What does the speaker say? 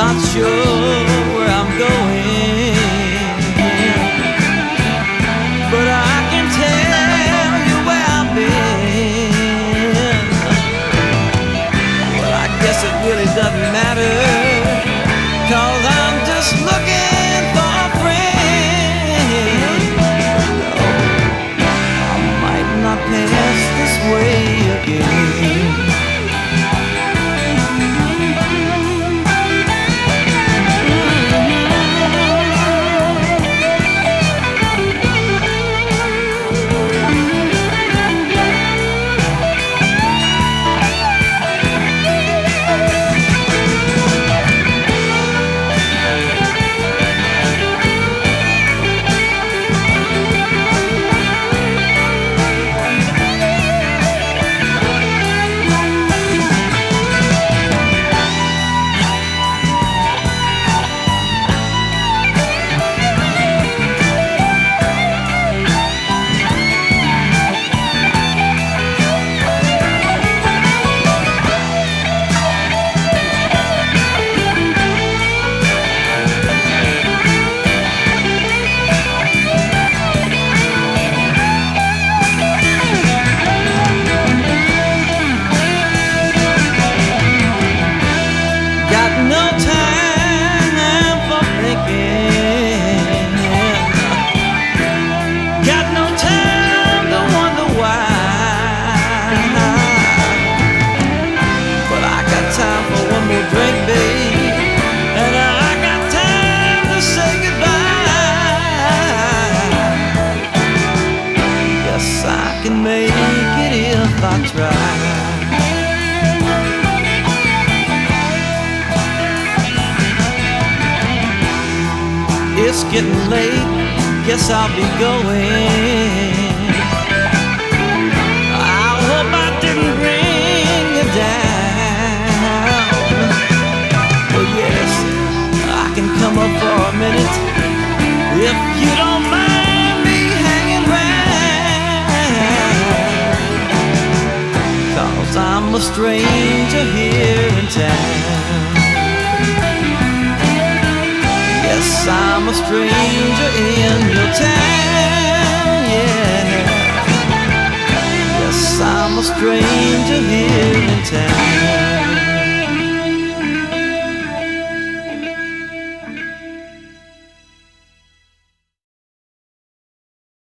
not sure where I'm going, but I can tell you where I've been. Well, I guess it really doesn't matter, 'cause I'm just looking for a friend. No, I might not pass this way again. No time for thinking, got no time to wonder why, but I got time for one more drink, babe, and I got time to say goodbye. Yes, I can make it if I try. It's getting late, guess I'll be going. I hope I didn't bring you down. Oh yes, I can come up for a minute if you don't mind me hanging around, 'cause I'm a stranger here in town. Yes, I'm a stranger in your town, yeah. Yes, I'm a stranger here in town.